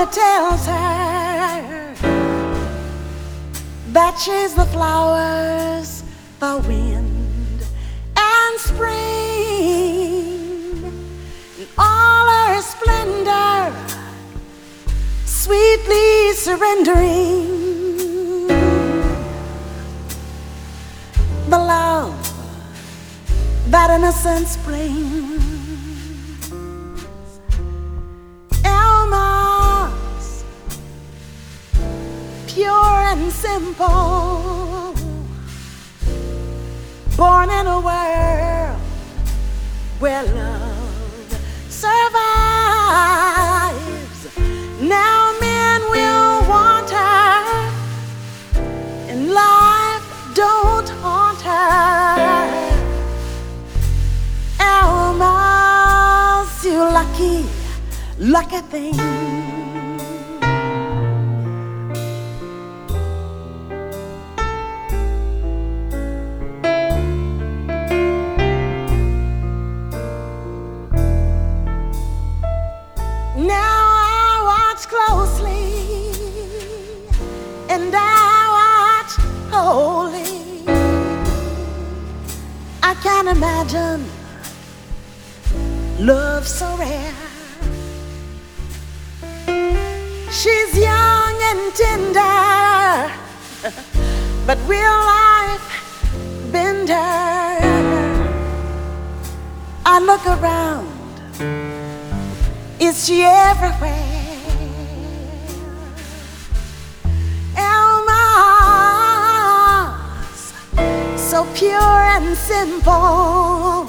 Nobody tells her that she's the flowers, the wind, and spring, in all her splendor, sweetly surrendering the love that innocence brings. Alma's pure and simple, born in a world where love survives. Now men will want her, and life don't haunt her. Alma's, you lucky, lucky thing. And I watch wholly. I can't imagine love so rare. She's young and tender, but real life bend her. I look around, is she everywhere? So pure and simple,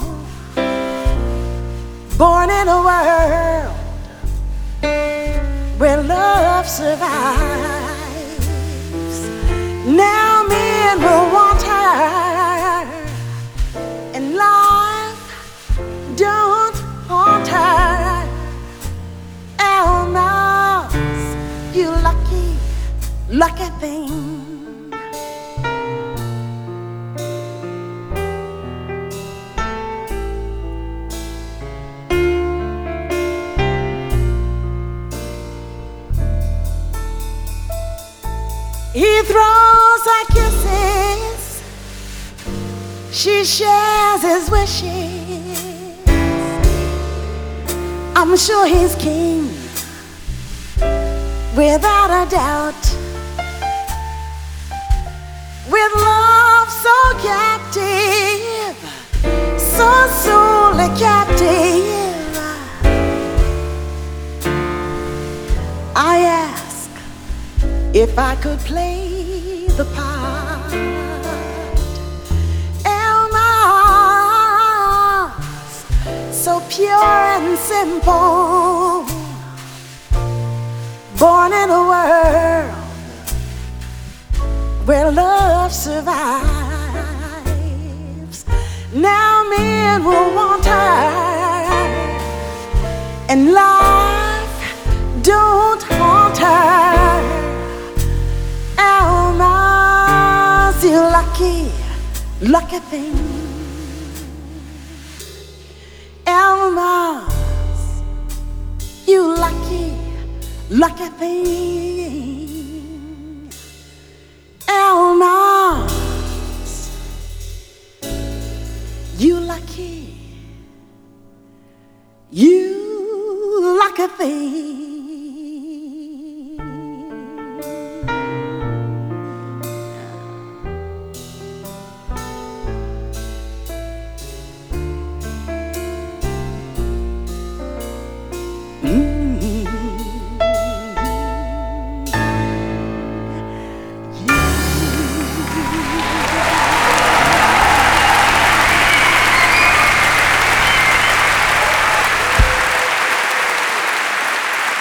born in a world where love survives. Now men will want her, and life don't haunt her. Alma's, you lucky, lucky thing. He throws her kisses, she shares his wishes. I'm sure he's king, without a doubt. With love so captive, so solely captive, I ask if I could play the part. Alma's, so pure and simple, born in a world where love survives. Now men will want her, and life don't haunt her. Alma's, you lucky, lucky thing. Alma's, you lucky, lucky thing. Alma's, you lucky, you lucky thing.